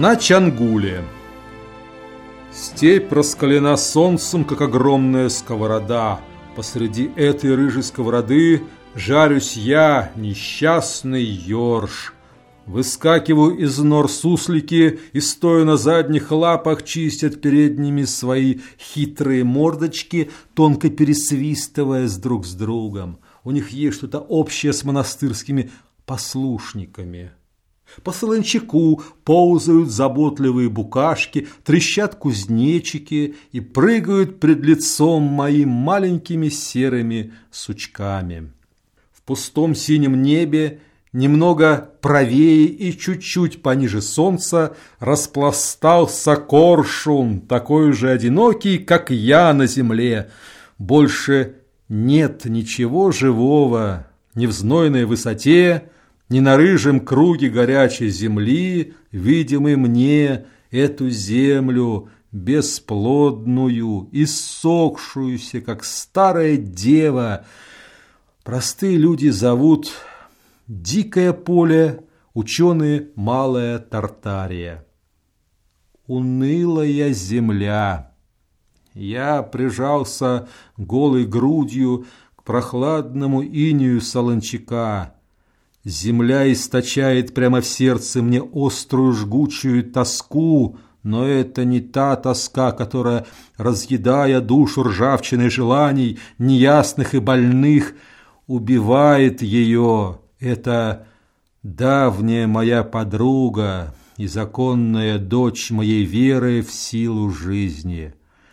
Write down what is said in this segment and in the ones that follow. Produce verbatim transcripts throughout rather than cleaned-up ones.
На Чангуле. Степь раскалена солнцем, как огромная сковорода. Посреди этой рыжей сковороды жарюсь я, несчастный ёрш. Выскакиваю из нор суслики и, стоя на задних лапах, чистят передними свои хитрые мордочки, тонко пересвистывая с друг с другом. У них есть что-то общее с монастырскими послушниками. По солончаку ползают заботливые букашки, трещат кузнечики и прыгают пред лицом моим маленькими серыми сучками. В пустом синем небе, немного правее и чуть-чуть пониже солнца, распластался коршун, такой же одинокий, как я на земле. Больше нет ничего живого ни в знойной высоте, ни на рыжем круге горячей земли, видимой мне, эту землю бесплодную, иссохшуюся, как старая дева. Простые люди зовут дикое поле, ученые малая Тартария. Унылая земля. Я прижался голой грудью к прохладному инею солончака. Земля источает прямо в сердце мне острую жгучую тоску, но это не та тоска, которая, разъедая душу ржавчиной желаний, неясных и больных, убивает ее. Это давняя моя подруга и законная дочь моей веры в силу жизни.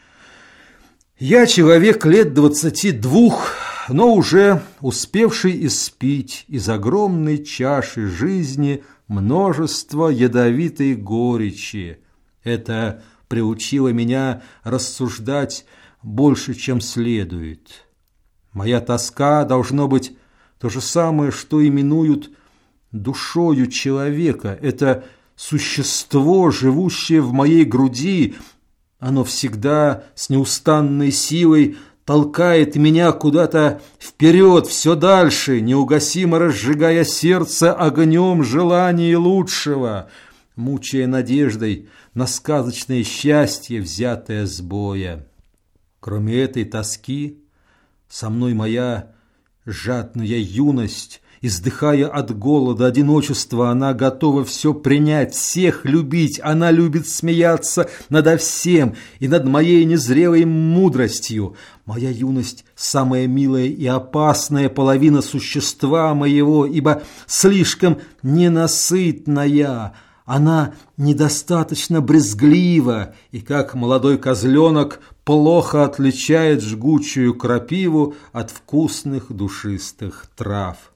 Я человек лет двадцати двух, но уже успевший испить из огромной чаши жизни множество ядовитой горечи. Это приучило меня рассуждать больше, чем следует. Моя тоска должно быть то же самое, что именуют душою человека. Это существо, живущее в моей груди. Оно всегда с неустанной силой толкает меня куда-то вперед, все дальше, неугасимо разжигая сердце огнем желаний лучшего, мучая надеждой на сказочное счастье, взятое с боя. Кроме этой тоски, со мной моя жадная юность. Издыхая от голода, одиночества, она готова все принять, всех любить. Она любит смеяться надо всем и над моей незрелой мудростью. Моя юность – самая милая и опасная половина существа моего, ибо слишком ненасытная. Она недостаточно брезглива и, как молодой козленок, плохо отличает жгучую крапиву от вкусных душистых трав.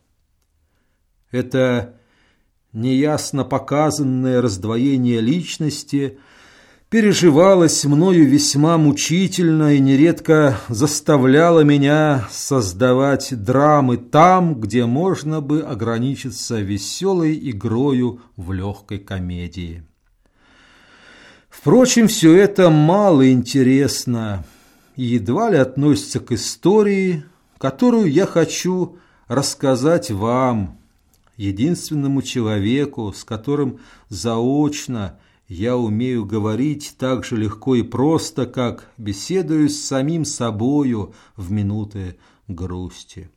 Это неясно показанное раздвоение личности переживалось мною весьма мучительно и нередко заставляло меня создавать драмы там, где можно бы ограничиться веселой игрою в легкой комедии. Впрочем, все это мало интересно и едва ли относится к истории, которую я хочу рассказать вам, единственному человеку, с которым заочно я умею говорить так же легко и просто, как беседую с самим собою в минуты грусти.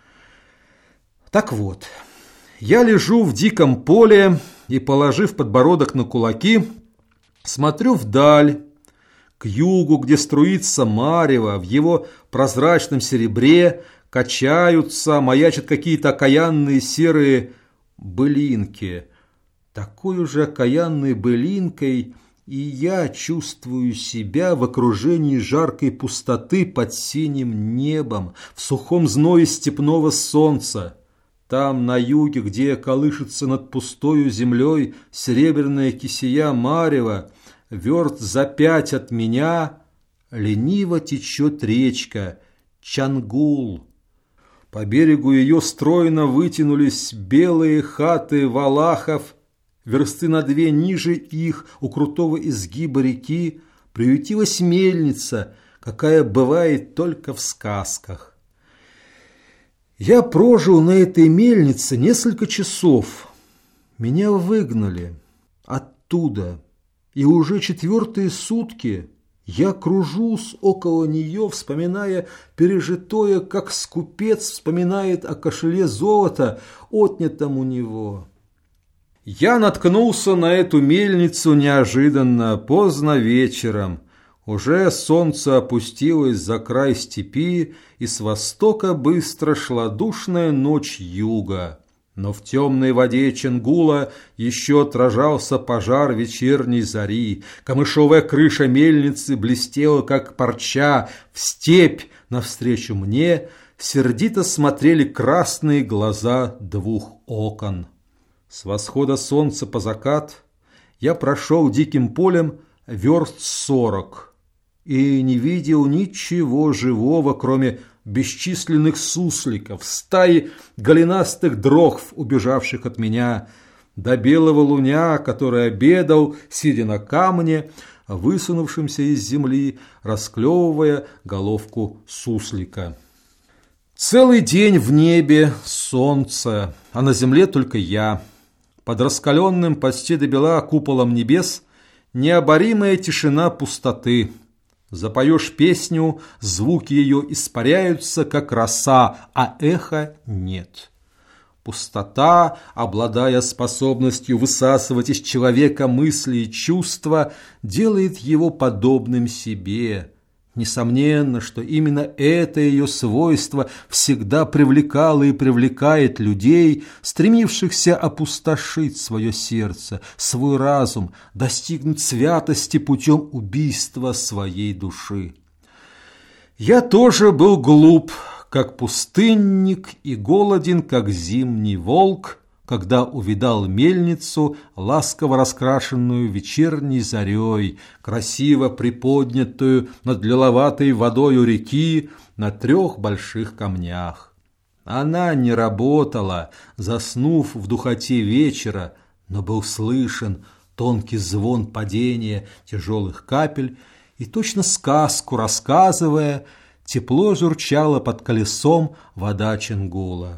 Так вот, я лежу в диком поле и, положив подбородок на кулаки, смотрю вдаль, к югу, где струится марево, в его прозрачном серебре качаются, маячат какие-то окаянные серые былинки. Такой же окаянной былинкой и я чувствую себя в окружении жаркой пустоты под синим небом, в сухом зное степного солнца. Там, на юге, где колышется над пустою землей серебряная кисея марева, верст за пять от меня лениво течет речка Чангул. По берегу ее стройно вытянулись белые хаты валахов, версты на две ниже их, у крутого изгиба реки, приютилась мельница, какая бывает только в сказках. Я прожил на этой мельнице несколько часов. Меня выгнали оттуда, И уже четвертые сутки я кружусь около нее, вспоминая пережитое, как скупец вспоминает о кошеле золота, отнятом у него. Я наткнулся на эту мельницу неожиданно, поздно вечером. Уже солнце опустилось за край степи, и с востока быстро шла душная ночь юга. Но в темной воде Ченгула еще отражался пожар вечерней зари. Камышовая крыша мельницы блестела, как парча. В степь навстречу мне сердито смотрели красные глаза двух окон. С восхода солнца по закат я прошел диким полем верст сорок и не видел ничего живого, кроме бесчисленных сусликов, стаи голенастых дрохв, убежавших от меня, до белого луня, который обедал, сидя на камне, высунувшемся из земли, расклевывая головку суслика. Целый день в небе солнце, а на земле только я. Под раскаленным почти до бела куполом небес необоримая тишина пустоты. Запоешь песню, звуки ее испаряются, как роса, а эха нет. Пустота, обладая способностью высасывать из человека мысли и чувства, делает его подобным себе. Несомненно, что именно это ее свойство всегда привлекало и привлекает людей, стремившихся опустошить свое сердце, свой разум, достигнуть святости путем убийства своей души. Я тоже был глуп, как пустынник, и голоден, как зимний волк, когда увидал мельницу, ласково раскрашенную вечерней зарей, красиво приподнятую над лиловатой водою реки на трех больших камнях. Она не работала, заснув в духоте вечера, но был слышен тонкий звон падения тяжелых капель, и точно сказку рассказывая, тепло журчала под колесом вода Ченгула.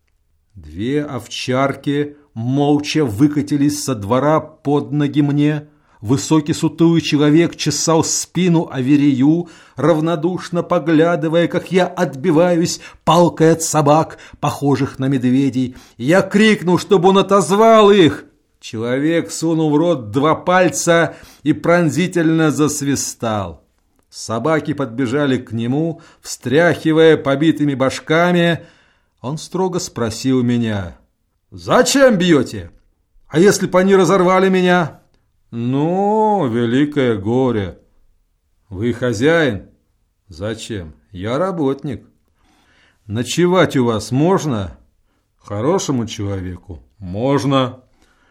Две овчарки молча выкатились со двора под ноги мне. Высокий сутулый человек чесал спину Аверию, равнодушно поглядывая, как я отбиваюсь палкой от собак, похожих на медведей. Я крикнул, чтобы он отозвал их. Человек сунул в рот два пальца и пронзительно засвистал. Собаки подбежали к нему, встряхивая побитыми башками. Он строго спросил меня: «Зачем бьете? А если бы они разорвали меня?» «Ну, великое горе». «Вы хозяин?» «Зачем? Я работник». «Ночевать у вас можно?» «Хорошему человеку можно».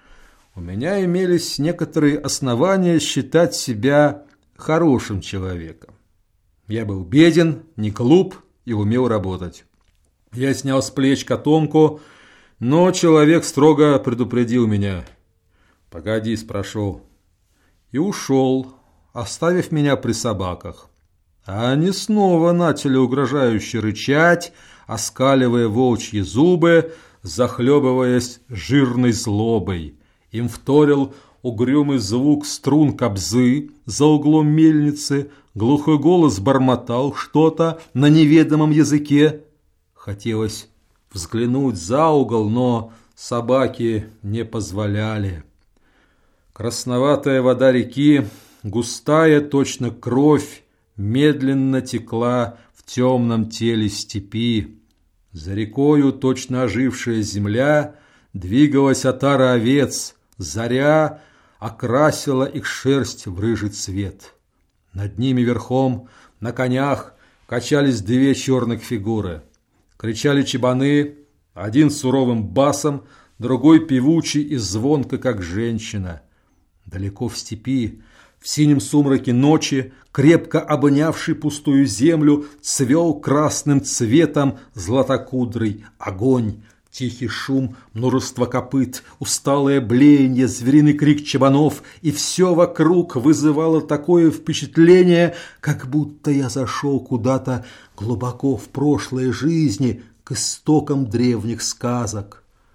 У меня имелись некоторые основания считать себя хорошим человеком. Я был беден, не глуп и умел работать. Я снял с плеч котомку, но человек строго предупредил меня. «Погоди, спрошу». И ушел, оставив меня при собаках. А они снова начали угрожающе рычать, оскаливая волчьи зубы, захлебываясь жирной злобой. Им вторил угрюмый звук струн кобзы за углом мельницы, глухой голос бормотал что-то на неведомом языке. Хотелось взглянуть за угол, но собаки не позволяли. Красноватая вода реки, густая, точно кровь, медленно текла в темном теле степи. За рекою, точно ожившая земля, двигалась отара овец. Заря окрасила их шерсть в рыжий цвет. Над ними верхом, на конях, качались две черных фигуры. Кричали чабаны, один суровым басом, другой певучий и звонко, как женщина. Далеко в степи, в синем сумраке ночи, крепко обнявший пустую землю, цвел красным цветом златокудрый огонь. Тихий шум, множество копыт, усталое блеяние, звериный крик чабанов, и все вокруг вызывало такое впечатление, как будто я зашел куда-то глубоко в прошлой жизни, к истокам древних сказок.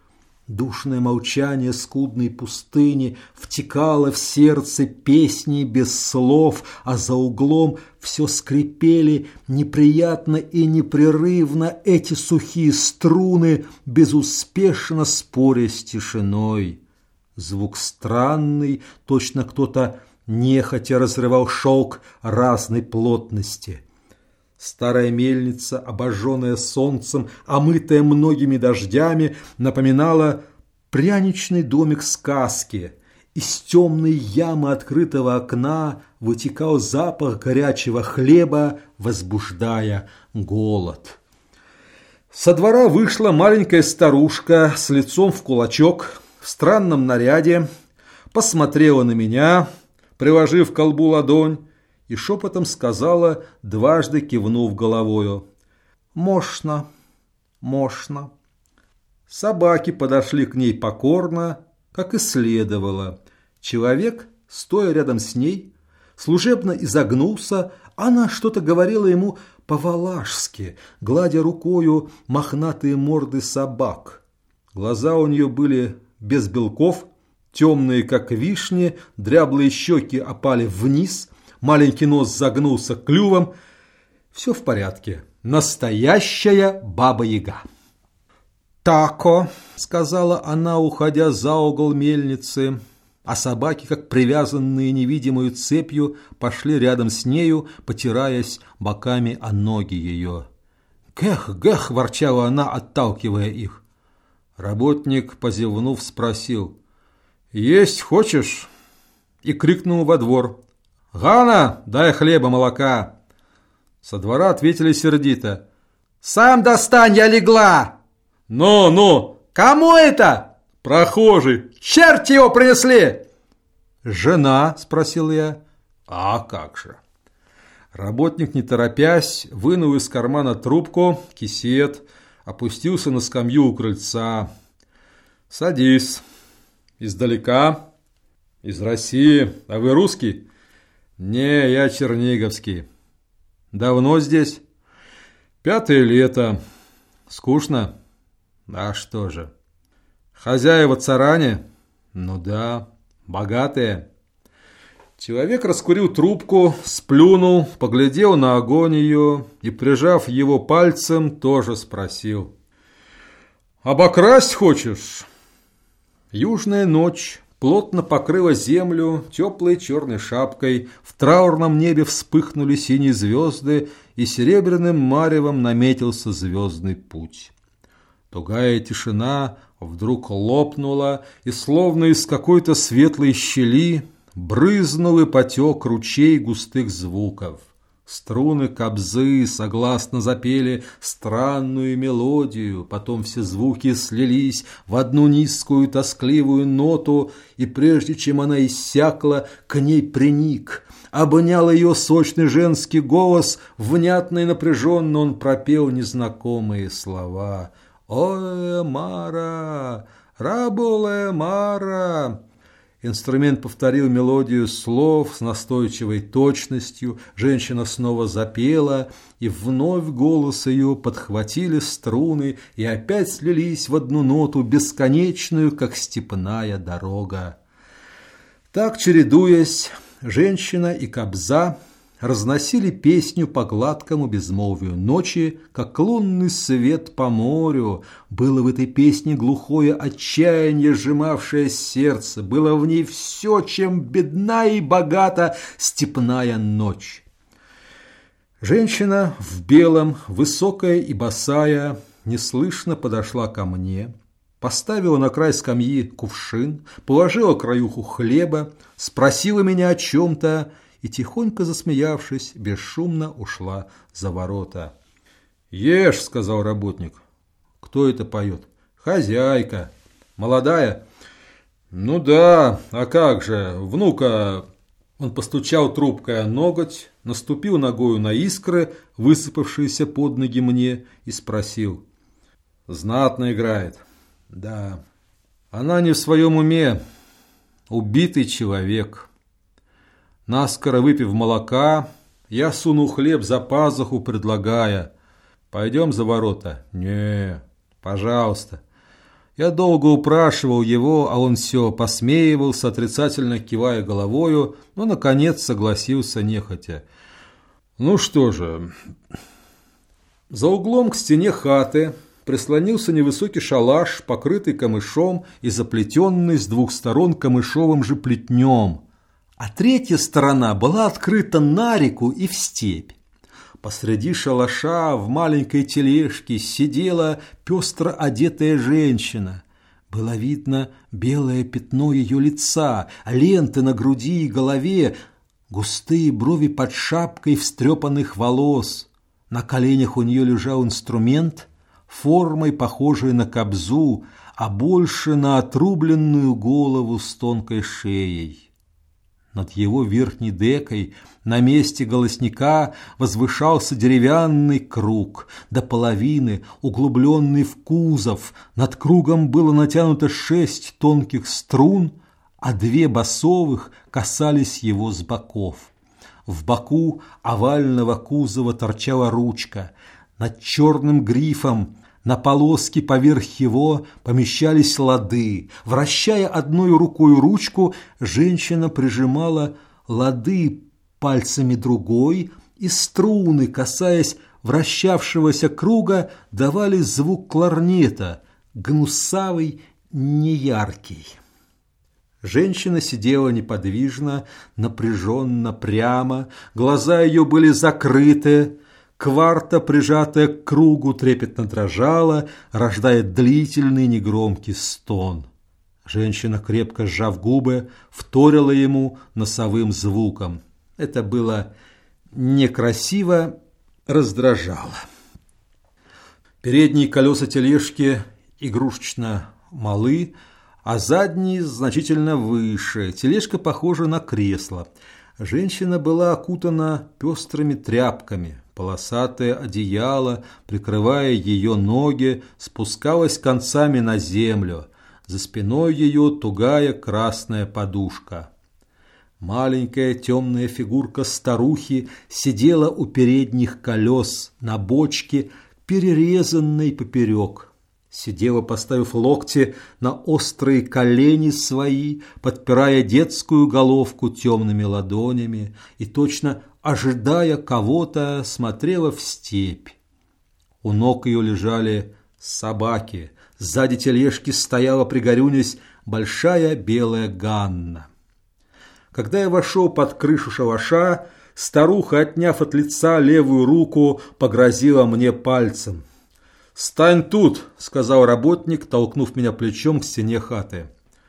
Душное молчание скудной пустыни втекало в сердце песни без слов, а за углом все скрипели неприятно и непрерывно эти сухие струны, безуспешно споря с тишиной. Звук странный, точно кто-то нехотя разрывал шелк разной плотности. Старая мельница, обожженная солнцем, омытая многими дождями, напоминала пряничный домик сказки. Из темной ямы открытого окна вытекал запах горячего хлеба, возбуждая голод. Со двора вышла маленькая старушка с лицом в кулачок, в странном наряде, посмотрела на меня, приложив к колбу ладонь, и шепотом сказала, дважды кивнув головою: «Мощно, мощно». Собаки подошли к ней покорно, как и следовало. Человек, стоя рядом с ней, служебно изогнулся, она что-то говорила ему по-валашски, гладя рукою мохнатые морды собак. Глаза у нее были без белков, темные, как вишни, дряблые щеки опали вниз, маленький нос загнулся клювом. Все в порядке. Настоящая баба-яга. «Тако», — сказала она, уходя за угол мельницы, а собаки, как привязанные невидимую цепью, пошли рядом с нею, потираясь боками о ноги ее. «Гэх, гэх!» — ворчала она, отталкивая их. Работник, позевнув, спросил: «Есть хочешь?» и крикнул во двор: «Гана, дай хлеба, молока!» Со двора ответили сердито: «Сам достань, я легла!» «Ну, ну! Кому это?» «Прохожий! Черти его принесли!» «Жена?» – спросил я. «А как же!» Работник, не торопясь, вынул из кармана трубку, кисет, опустился на скамью у крыльца. «Садись. Издалека? Из России. А вы русский?» «Не, я черниговский». «Давно здесь?» «Пятое лето. Скучно?» «А что же?» «Хозяева царане?» «Ну да. Богатые». Человек раскурил трубку, сплюнул, поглядел на огонь ее и, прижав его пальцем, тоже спросил: «Обокрасть хочешь?» Южная ночь плотно покрыла землю теплой черной шапкой, в траурном небе вспыхнули синие звезды, и серебряным маревом наметился звездный путь. Тугая тишина вдруг лопнула, и словно из какой-то светлой щели брызнул и потек ручей густых звуков. Струны кобзы согласно запели странную мелодию, потом все звуки слились в одну низкую тоскливую ноту, и прежде чем она иссякла, к ней приник. Обнял ее сочный женский голос, внятно и напряженно он пропел незнакомые слова. «Ой, Мара, раболе Мара!» Инструмент повторил мелодию слов с настойчивой точностью, женщина снова запела, и вновь голос ее подхватили струны и опять слились в одну ноту, бесконечную, как степная дорога. Так, чередуясь, женщина и кобза разносили песню по гладкому безмолвию ночи, как лунный свет по морю. Было в этой песне глухое отчаяние, сжимавшее сердце. Было в ней все, чем бедна и богата степная ночь. Женщина в белом, высокая и босая, неслышно подошла ко мне, поставила на край скамьи кувшин, положила краюху хлеба, спросила меня о чем-то и, тихонько засмеявшись, бесшумно ушла за ворота. «Ешь», — сказал работник. «Кто это поет?» «Хозяйка». «Молодая?» «Ну да, а как же, внука...» Он постучал трубкой о ноготь, наступил ногою на искры, высыпавшиеся под ноги мне, и спросил: «Знатно играет?» «Да». «Она не в своем уме, убитый человек». Наскоро выпив молока, я сунул хлеб за пазуху, предлагая: «Пойдем за ворота?» «Не, пожалуйста». Я долго упрашивал его, а он все посмеивался, отрицательно кивая головою, но, наконец, согласился нехотя. Ну что же, за углом к стене хаты прислонился невысокий шалаш, покрытый камышом и заплетенный с двух сторон камышовым же плетнем, а третья сторона была открыта на реку и в степь. Посреди шалаша в маленькой тележке сидела пестро одетая женщина. Было видно белое пятно ее лица, ленты на груди и голове, густые брови под шапкой встрепанных волос. На коленях у нее лежал инструмент, формой похожий на кобзу, а больше на отрубленную голову с тонкой шеей. Над его верхней декой на месте голосника возвышался деревянный круг, до половины углубленный в кузов. Над кругом было натянуто шесть тонких струн, а две басовых касались его с боков. В боку овального кузова торчала ручка. Над черным грифом на полоске поверх его помещались лады. Вращая одной рукой ручку, женщина прижимала лады пальцами другой, и струны, касаясь вращавшегося круга, давали звук кларнета, гнусавый, неяркий. Женщина сидела неподвижно, напряженно, прямо, глаза ее были закрыты, кварта, прижатая к кругу, трепетно дрожала, рождая длительный негромкий стон. Женщина, крепко сжав губы, вторила ему носовым звуком. Это было некрасиво, раздражало. Передние колеса тележки игрушечно малы, а задние значительно выше. Тележка похожа на кресло. Женщина была окутана пестрыми тряпками. Полосатое одеяло, прикрывая ее ноги, спускалось концами на землю. За спиной ее тугая красная подушка. Маленькая темная фигурка старухи сидела у передних колес на бочке, перерезанной поперек. Сидела, поставив локти на острые колени свои, подпирая детскую головку темными ладонями и, точно ожидая кого-то, смотрела в степь. У ног ее лежали собаки. Сзади тележки стояла, пригорюнясь, большая белая Ганна. Когда я вошел под крышу шалаша, старуха, отняв от лица левую руку, погрозила мне пальцем. «Стань тут!» – сказал работник, толкнув меня плечом к стене хаты.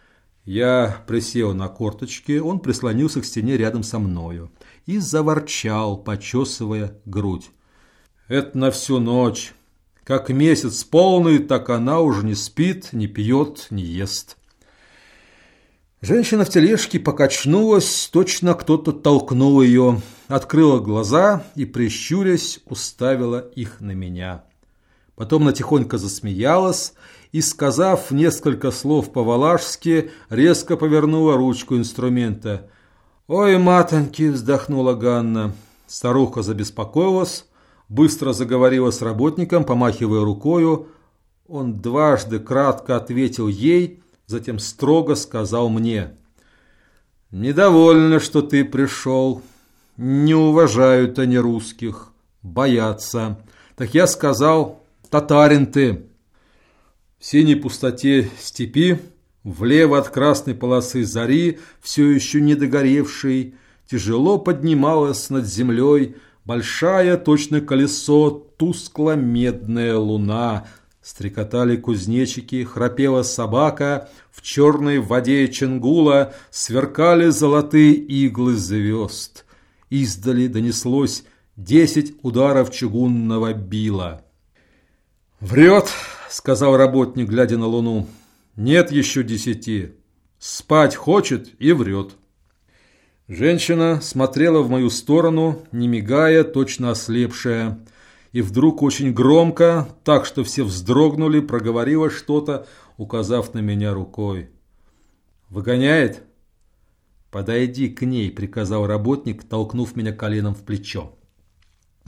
Я присел на корточки, он прислонился к стене рядом со мною и заворчал, почесывая грудь. «Это на всю ночь. Как месяц полный, так она уже не спит, не пьет, не ест». Женщина в тележке покачнулась, точно кто-то толкнул ее, открыла глаза и, прищурясь, уставила их на меня. Потом она тихонько засмеялась и, сказав несколько слов по-валашски, резко повернула ручку инструмента. «Ой, матоньки!» – вздохнула Ганна. Старуха забеспокоилась, быстро заговорила с работником, помахивая рукою. Он дважды кратко ответил ей, затем строго сказал мне. «Недовольна, что ты пришел. Не уважают они русских, боятся. Так я сказал... Татарин ты!» В синей пустоте степи, влево от красной полосы зари, все еще не догоревшей, тяжело поднималась над землей большая, точно колесо, тускло-медная луна. Стрекотали кузнечики, храпела собака, в черной воде Ченгула сверкали золотые иглы звезд. Издали донеслось десять ударов чугунного била. «Врет», — сказал работник, глядя на луну. «Нет еще десяти. Спать хочет и врет». Женщина смотрела в мою сторону, не мигая, точно ослепшая, и вдруг очень громко, так что все вздрогнули, проговорила что-то, указав на меня рукой. «Выгоняет?» «Подойди к ней», — приказал работник, толкнув меня коленом в плечо.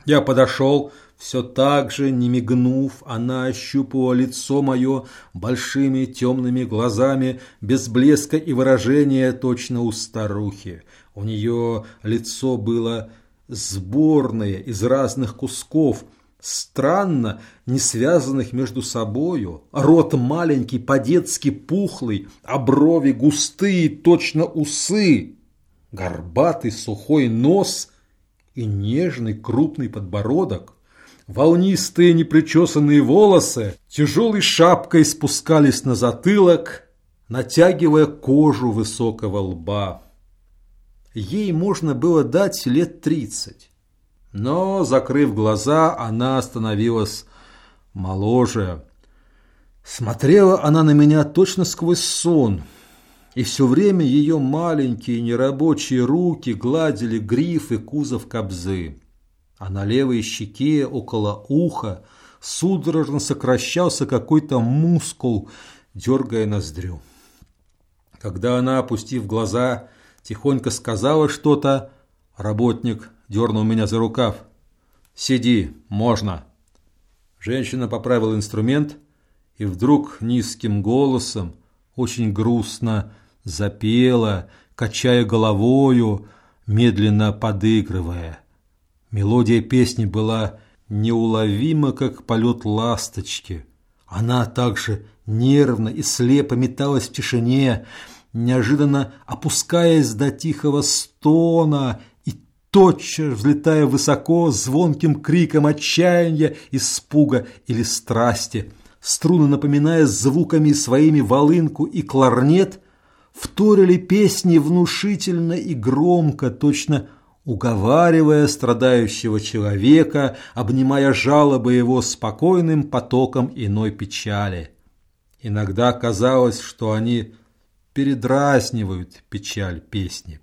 Я подошел, все так же, не мигнув, она ощупывала лицо мое большими темными глазами, без блеска и выражения, точно у старухи. У нее лицо было сборное из разных кусков, странно не связанных между собою, рот маленький, по-детски пухлый, а брови густые, точно усы, горбатый сухой нос и нежный крупный подбородок. Волнистые непричесанные волосы тяжелой шапкой спускались на затылок, натягивая кожу высокого лба. Ей можно было дать лет тридцать, но, закрыв глаза, она становилась моложе. Смотрела она на меня точно сквозь сон, и все время ее маленькие нерабочие руки гладили гриф и кузов кобзы, а на левой щеке около уха судорожно сокращался какой-то мускул, дергая ноздрю. Когда она, опустив глаза, тихонько сказала что-то, работник дернул меня за рукав. «Сиди, можно». Женщина поправила инструмент и вдруг низким голосом, очень грустно запела, качая головою, медленно подыгрывая. Мелодия песни была неуловима, как полет ласточки. Она также нервно и слепо металась в тишине, неожиданно опускаясь до тихого стона и тотчас взлетая высоко звонким криком отчаяния, испуга или страсти. Струны, напоминая звуками своими волынку и кларнет, вторили песни внушительно и громко, точно уговаривая страдающего человека, обнимая жалобы его спокойным потоком иной печали. Иногда казалось, что они передразнивают печаль песни.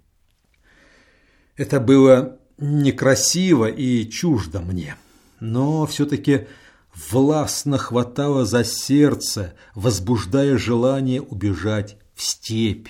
Это было некрасиво и чуждо мне, но все-таки властно хватало за сердце, возбуждая желание убежать в степь.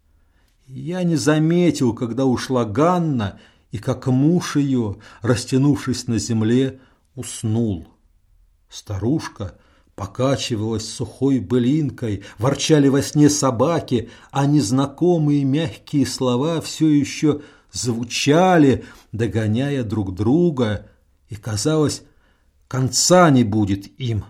Я не заметил, когда ушла Ганна, и как муж ее, растянувшись на земле, уснул. Старушка покачивалась сухой былинкой, ворчали во сне собаки, а незнакомые мягкие слова все еще звучали, догоняя друг друга, и, казалось, конца не будет им.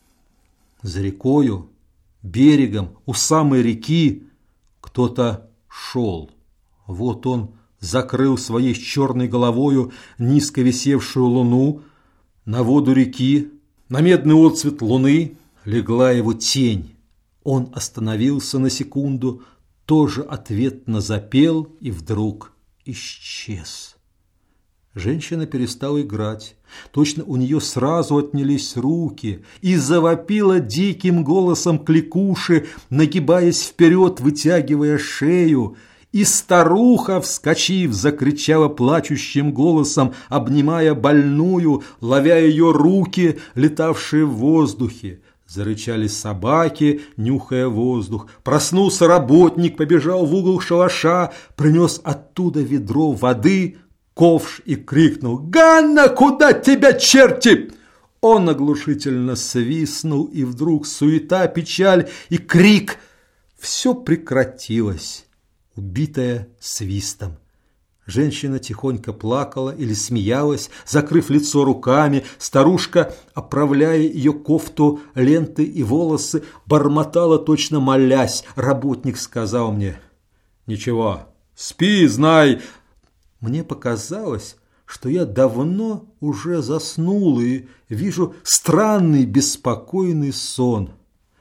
За рекою, берегом, у самой реки кто-то шел. Вот он закрыл своей черной головою низко висевшую луну. На воду реки, на медный отцвет луны легла его тень. Он остановился на секунду, тоже ответно запел и вдруг исчез. Женщина перестала играть. Точно у нее сразу отнялись руки, и завопила диким голосом кликуши, нагибаясь вперед, вытягивая шею. И старуха, вскочив, закричала плачущим голосом, обнимая больную, ловя ее руки, летавшие в воздухе. Зарычали собаки, нюхая воздух. Проснулся работник, побежал в угол шалаша, принес оттуда ведро воды, ковш и крикнул: «Ганна, куда тебя, черти?» Он оглушительно свистнул, и вдруг суета, печаль и крик. Все прекратилось, убитая свистом. Женщина тихонько плакала или смеялась, закрыв лицо руками. Старушка, оправляя ее кофту, ленты и волосы, бормотала, точно молясь. Работник сказал мне: «Ничего, спи, знай». Мне показалось, что я давно уже заснул и вижу странный беспокойный сон.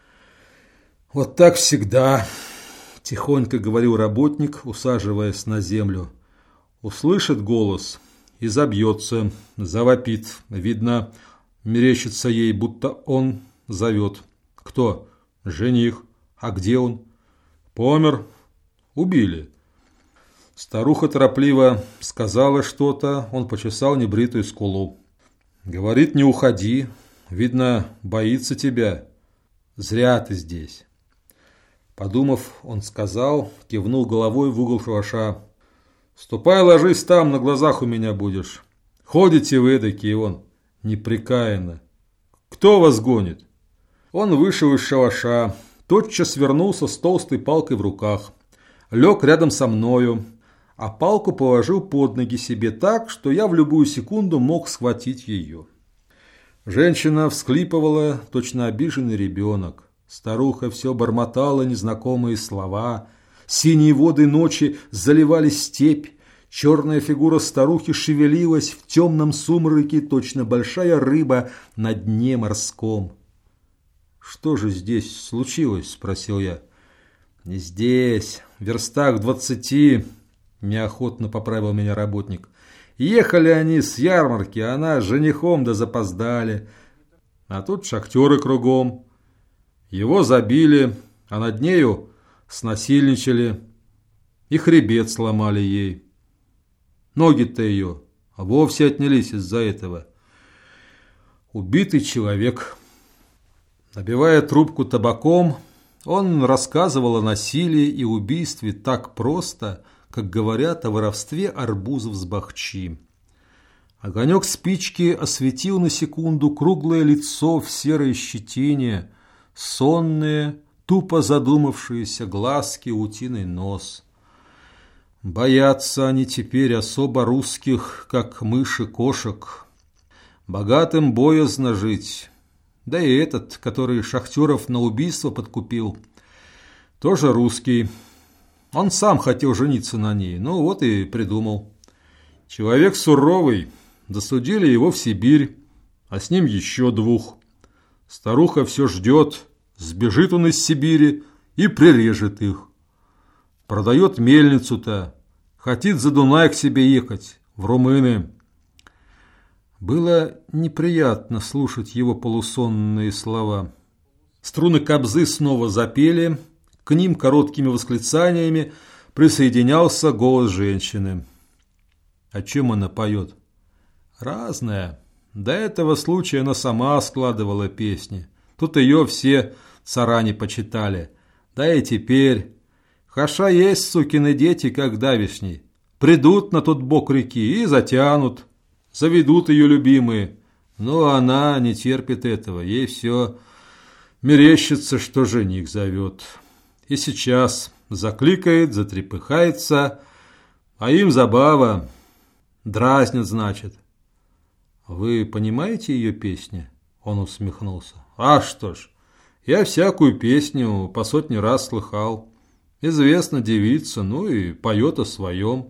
«Вот так всегда», – тихонько говорил работник, усаживаясь на землю. Услышит голос и забьется, завопит. Видно, мерещится ей, будто он зовет. Кто? Жених. А где он? Помер. Убили. Старуха торопливо сказала что-то, он почесал небритую скулу. Говорит: не уходи, видно, боится тебя. Зря ты здесь. Подумав, он сказал, кивнул головой в угол шалаша: «Ступай, ложись там, на глазах у меня будешь. Ходите вы эдакие, вон, непрекаянно. Кто вас гонит? Он вышел из шалаша, тотчас вернулся с толстой палкой в руках, лег рядом со мною, а палку положил под ноги себе так, что я в любую секунду мог схватить ее. Женщина всхлипывала, точно обиженный ребенок. Старуха все бормотала незнакомые слова. Синие воды ночи заливали степь. Черная фигура старухи шевелилась в темном сумраке, точно большая рыба на дне морском. «Что же здесь случилось?» – спросил я. «Не здесь, в верстах в двадцати», – неохотно поправил меня работник. «Ехали они с ярмарки, она с женихом да запоздали. А тут шахтеры кругом. Его забили, а над нею снасильничали и хребет сломали ей. Ноги-то ее вовсе отнялись из-за этого. Убитый человек». Набивая трубку табаком, он рассказывал о насилии и убийстве так просто, как говорят о воровстве арбузов с бахчи. Огонек спички осветил на секунду круглое лицо в серой щетине, сонные, тупо задумавшиеся глазки, утиный нос. Боятся они теперь особо русских, как мыши кошек. Богатым боязно жить. Да и этот, который шахтеров на убийство подкупил, тоже русский. Он сам хотел жениться на ней, ну вот и придумал. Человек суровый, досудили его в Сибирь, а с ним еще двух. Старуха все ждет, сбежит он из Сибири и прирежет их. Продает мельницу-то, хотит за Дунай к себе ехать, в румыны. Было неприятно слушать его полусонные слова. Струны кобзы снова запели, к ним короткими восклицаниями присоединялся голос женщины. О чем она поет? Разное. До этого случая она сама складывала песни. Тут ее все царани почитали. Да и теперь. Хаша есть сукины дети, как давишней. Придут на тот бок реки и затянут. Заведут ее любимые. Но она не терпит этого. Ей все мерещится, что жених зовет. И сейчас закликает, затрепыхается, а им забава. Дразнят, значит. Вы понимаете ее песни? Он усмехнулся. А что ж, я всякую песню по сотни раз слыхал. Известна девица, ну и поет о своем.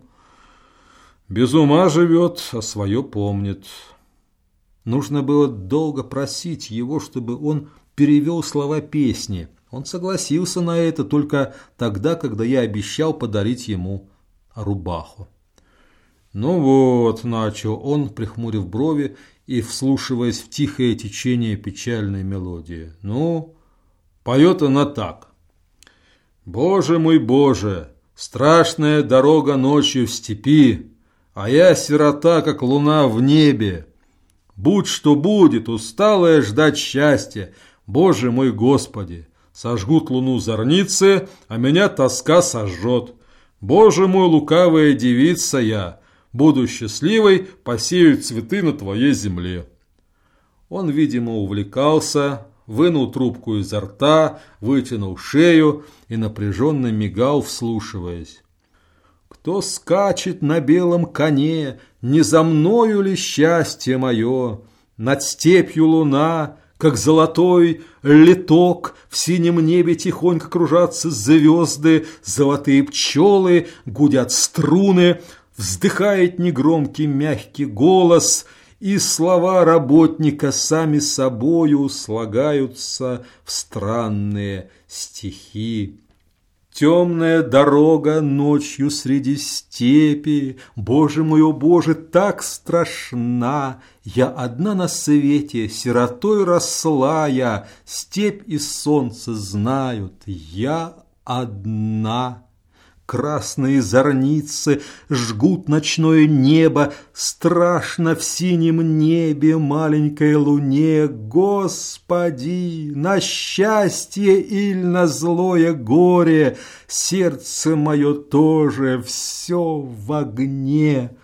Без ума живет, а свое помнит. Нужно было долго просить его, чтобы он перевел слова песни. Он согласился на это только тогда, когда я обещал подарить ему рубаху. «Ну вот», — начал он, прихмурив брови и вслушиваясь в тихое течение печальной мелодии. «Ну, поет она так. Боже мой, Боже, страшная дорога ночью в степи, а я сирота, как луна в небе. Будь что будет, усталая ждать счастья, Боже мой Господи, сожгут луну зорницы, а меня тоска сожжет. Боже мой, лукавая девица я, буду счастливой, посею цветы на твоей земле». Он, видимо, увлекался, вынул трубку изо рта, вытянул шею и напряженно мигал, вслушиваясь. «Кто скачет на белом коне, не за мною ли счастье мое? Над степью луна, как золотой литок, в синем небе тихонько кружатся звезды, золотые пчелы, гудят струны, вздыхает негромкий мягкий голос, и слова работника сами собою слагаются в странные стихи. Темная дорога ночью среди степи, Боже мой, о Боже, так страшна! Я одна на свете, сиротой росла я, Степь и солнце знают, я одна. Красные зорницы жгут ночное небо, Страшно в синем небе маленькой луне. Господи, на счастье или на злое горе, Сердце мое тоже все в огне.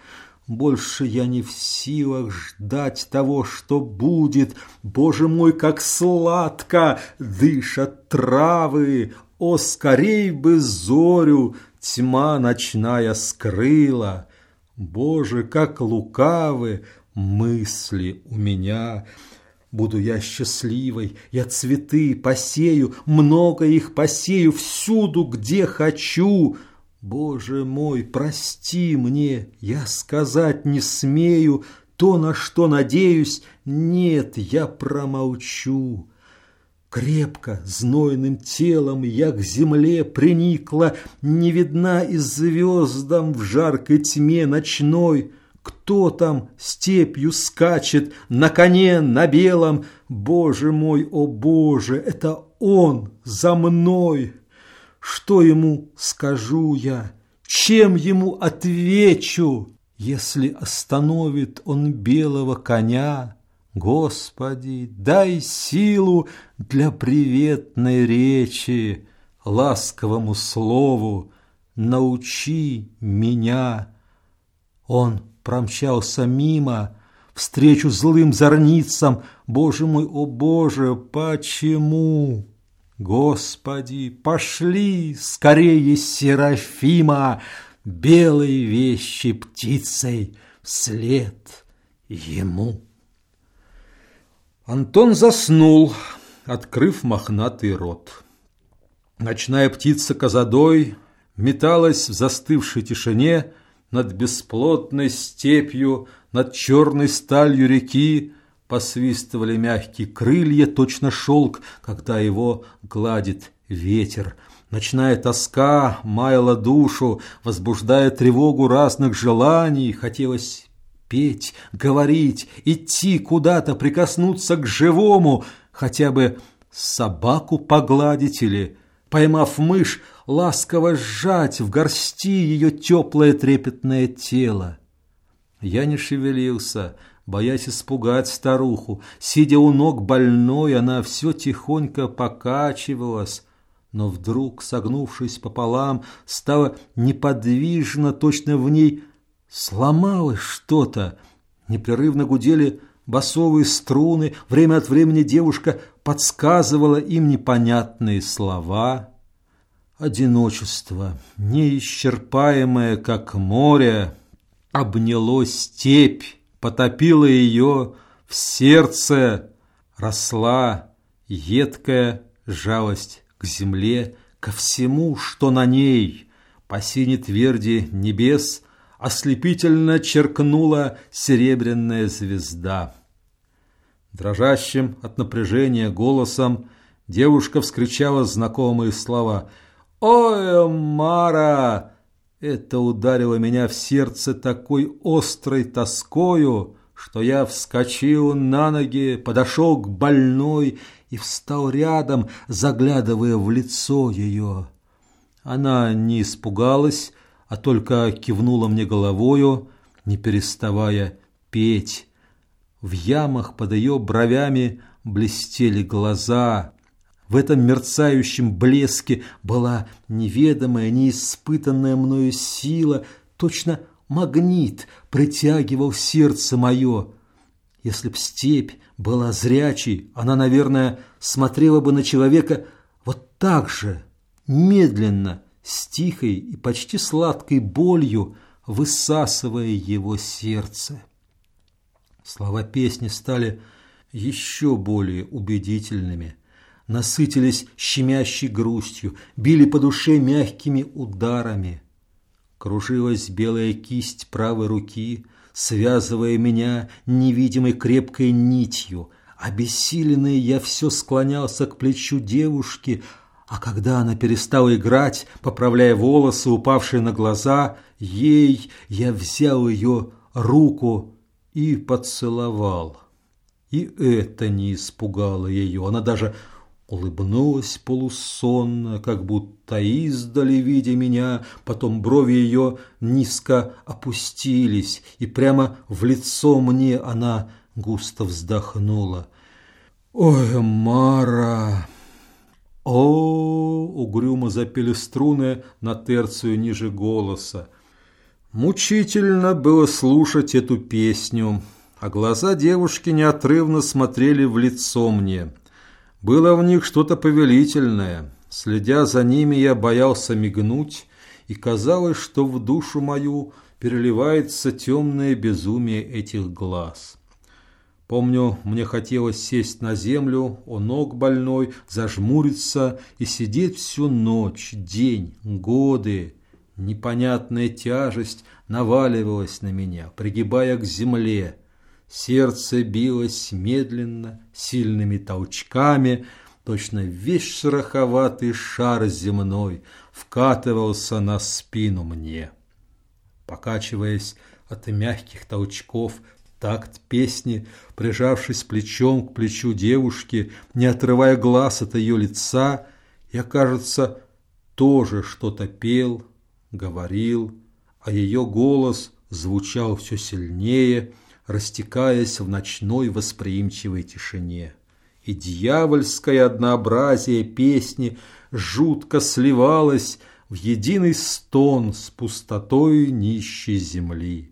Больше я не в силах ждать того, что будет. Боже мой, как сладко дышат травы! О, скорей бы зорю тьма ночная скрыла! Боже, как лукавы мысли у меня! Буду я счастливой, я цветы посею, много их посею всюду, где хочу. Боже мой, прости мне, я сказать не смею то, на что надеюсь, нет, я промолчу. Крепко, знойным телом я к земле приникла, не видна и звездам в жаркой тьме ночной. Кто там степью скачет на коне на белом? Боже мой, о Боже, это он за мной. Что ему скажу я? Чем ему отвечу? Если остановит он белого коня, Господи, дай силу для приветной речи, ласковому слову научи меня. Он промчался мимо, встречу злым зорницам. Боже мой, о Боже, почему? Господи, пошли скорее Серафима, белой вещи птицей вслед ему. Антон заснул, открыв мохнатый рот. Ночная птица козадой металась в застывшей тишине над бесплотной степью, над черной сталью реки. Посвистывали мягкие крылья, точно шелк, когда его гладит ветер. Ночная тоска маяла душу, возбуждая тревогу разных желаний. Хотелось петь, говорить, идти куда-то, прикоснуться к живому, хотя бы собаку погладить или, поймав мышь, ласково сжать в горсти ее теплое трепетное тело. Я не шевелился, боясь испугать старуху. Сидя у ног больной, она все тихонько покачивалась, но вдруг, согнувшись пополам, стала неподвижно, точно в ней сломалось что-то. Непрерывно гудели басовые струны, время от времени девушка подсказывала им непонятные слова. Одиночество, неисчерпаемое, как море, обняло степь, потопило ее в сердце. Росла едкая жалость к земле, ко всему, что на ней. По синей тверди небес ослепительно черкнула серебряная звезда. Дрожащим от напряжения голосом девушка вскричала знакомые слова. «Ой, Мара!» Это ударило меня в сердце такой острой тоскою, что я вскочил на ноги, подошел к больной и встал рядом, заглядывая в лицо ее. Она не испугалась, а только кивнула мне головою, не переставая петь. В ямах под ее бровями блестели глаза. В этом мерцающем блеске была неведомая, неиспытанная мною сила, точно магнит притягивал сердце мое. Если б степь была зрячей, она, наверное, смотрела бы на человека вот так же, медленно, с тихой и почти сладкой болью, высасывая его сердце. Слова песни стали еще более убедительными, насытились щемящей грустью, били по душе мягкими ударами. Кружилась белая кисть правой руки, связывая меня невидимой крепкой нитью. Обессиленный я все склонялся к плечу девушки, а когда она перестала играть, поправляя волосы, упавшие на глаза, ей я взял ее руку и поцеловал. И это не испугало ее, она даже улыбнулась полусонно, как будто издали, видя меня, потом брови ее низко опустились, и прямо в лицо мне она густо вздохнула. «Ой, Мара!» «О!» — угрюмо запели струны на терцию ниже голоса. Мучительно было слушать эту песню, а глаза девушки неотрывно смотрели в лицо мне. Было в них что-то повелительное. Следя за ними, я боялся мигнуть, и казалось, что в душу мою переливается темное безумие этих глаз. Помню, мне хотелось сесть на землю, у ног больной, зажмуриться и сидеть всю ночь, день, годы. Непонятная тяжесть наваливалась на меня, пригибая к земле. Сердце билось медленно, сильными толчками, точно весь шероховатый шар земной вкатывался на спину мне. Покачиваясь от мягких толчков, такт песни, прижавшись плечом к плечу девушки, не отрывая глаз от ее лица, я, кажется, тоже что-то пел, говорил, а ее голос звучал все сильнее, растекаясь в ночной восприимчивой тишине. И дьявольское однообразие песни жутко сливалось в единый стон с пустотой нищей земли.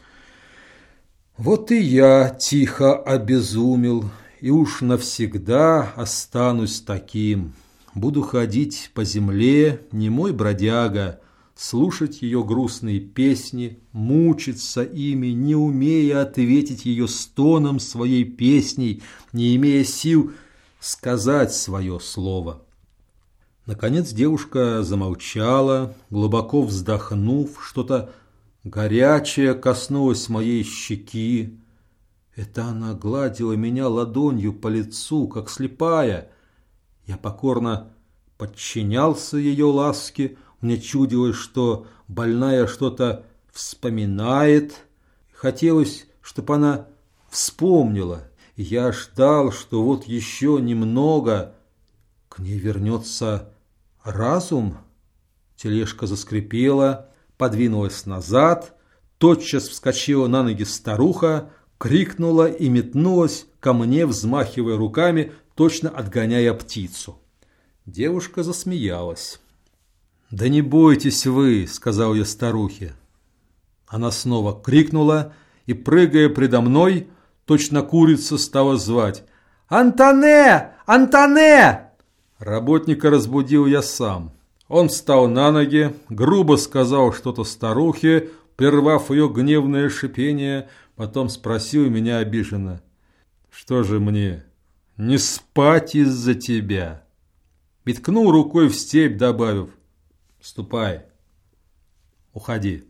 Вот и я тихо обезумел, и уж навсегда останусь таким. Буду ходить по земле, немой бродяга, слушать ее грустные песни, мучиться ими, не умея ответить ее стонам своей песней, не имея сил сказать свое слово. Наконец девушка замолчала, глубоко вздохнув, что-то горячее коснулось моей щеки. Это она гладила меня ладонью по лицу, как слепая. Я покорно подчинялся ее ласке. Мне чудилось, что больная что-то вспоминает. Хотелось, чтобы она вспомнила. И я ждал, что вот еще немного к ней вернется разум. Тележка заскрипела, подвинулась назад, тотчас вскочила на ноги старуха, крикнула и метнулась ко мне, взмахивая руками, точно отгоняя птицу. Девушка засмеялась. «Да не бойтесь вы», — сказал я старухе. Она снова крикнула и, прыгая предо мной, точно курица стала звать: «Антоне! Антоне!» Работника разбудил я сам. Он встал на ноги, грубо сказал что-то старухе, прервав ее гневное шипение, потом спросил меня обиженно: «Что же мне, не спать из-за тебя?» И ткнул рукой в степь, добавив: «Ступай, уходи».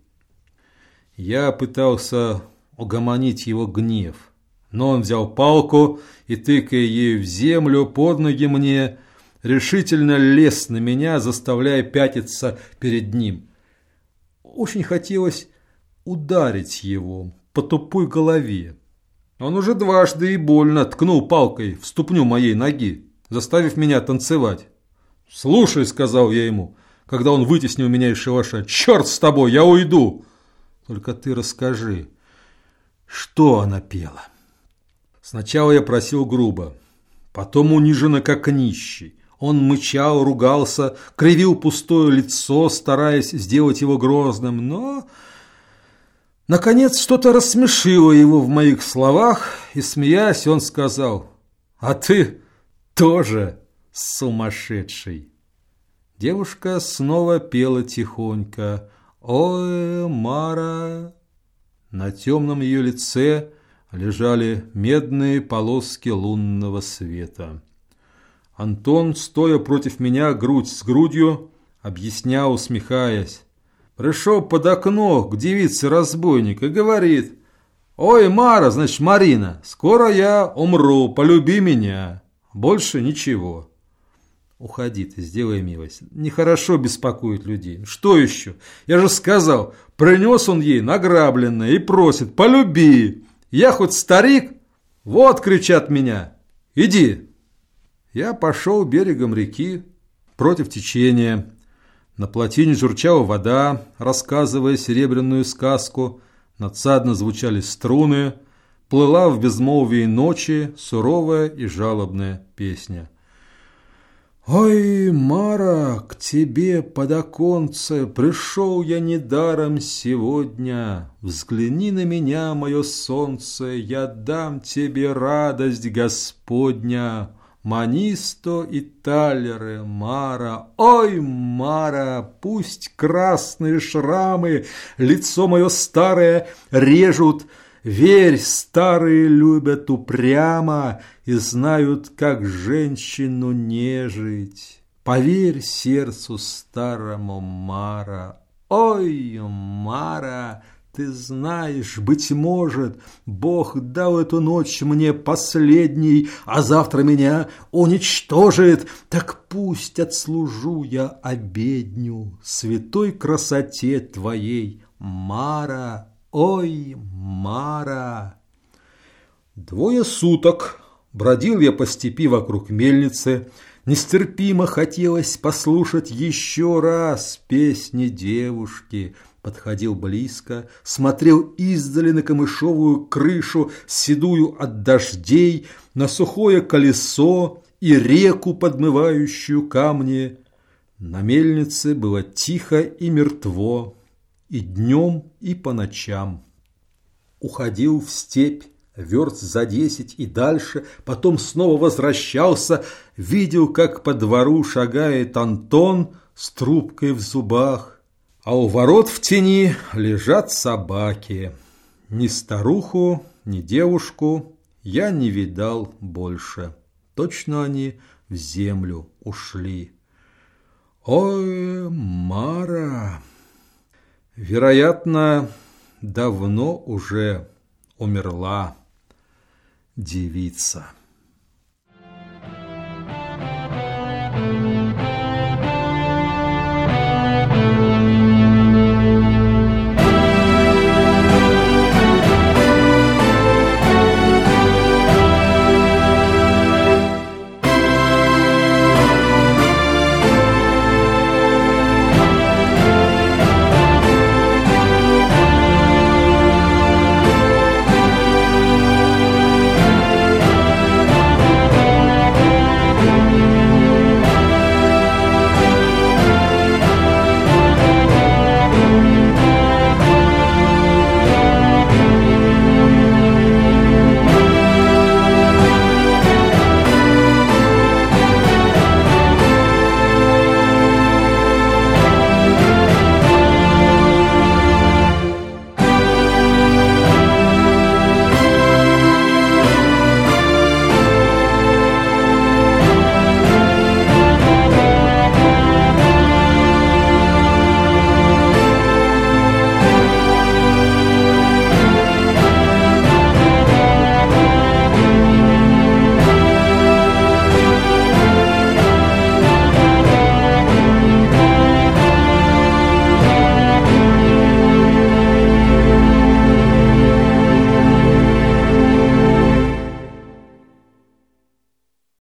Я пытался угомонить его гнев, но он взял палку и, тыкая ею в землю под ноги мне, решительно лез на меня, заставляя пятиться перед ним. Очень хотелось ударить его по тупой голове. Он уже дважды и больно ткнул палкой в ступню моей ноги, заставив меня танцевать. «Слушай», — сказал я ему, когда он вытеснил меня из шалаша, — «черт с тобой, я уйду! Только ты расскажи, что она пела». Сначала я просил грубо, потом униженно, как нищий. Он мычал, ругался, кривил пустое лицо, стараясь сделать его грозным, но, наконец, что-то рассмешило его в моих словах, и, смеясь, он сказал: «А ты тоже сумасшедший». Девушка снова пела тихонько: «Ой, Мара». На темном ее лице лежали медные полоски лунного света. Антон, стоя против меня грудь с грудью, объяснял, усмехаясь: «Пришел под окно к девице-разбойник и говорит: ой, Мара, значит Марина, скоро я умру, полюби меня, больше ничего». «Уходи ты, сделай милость, нехорошо беспокоить людей. Что еще? Я же сказал, принес он ей награбленное и просит: полюби. Я хоть старик? Вот, кричат меня, иди». Я пошел берегом реки против течения. На плотине журчала вода, рассказывая серебряную сказку. Надсадно звучали струны. Плыла в безмолвии ночи суровая и жалобная песня. Ой, Мара, к тебе под оконце пришел я недаром сегодня. Взгляни на меня, мое солнце, я дам тебе радость Господня. Манисто и талеры, Мара, ой, Мара, пусть красные шрамы лицо мое старое режут. Верь, старые любят упрямо и знают, как женщину нежить. Поверь сердцу старому, Мара. Ой, Мара, ты знаешь, быть может, Бог дал эту ночь мне последней, а завтра меня уничтожит. Так пусть отслужу я обедню святой красоте твоей, Мара. Ой, Мара! Двое суток бродил я по степи вокруг мельницы. Нестерпимо хотелось послушать еще раз песни девушки. Подходил близко, смотрел издали на камышовую крышу, седую от дождей, на сухое колесо и реку, подмывающую камни. На мельнице было тихо и мертво. И днем, и по ночам. Уходил в степь верст за десять и дальше, потом снова возвращался, видел, как по двору шагает Антон с трубкой в зубах, а у ворот в тени лежат собаки. Ни старуху, ни девушку я не видал больше. Точно они в землю ушли. Ой, Мара! Вероятно, давно уже умерла девица.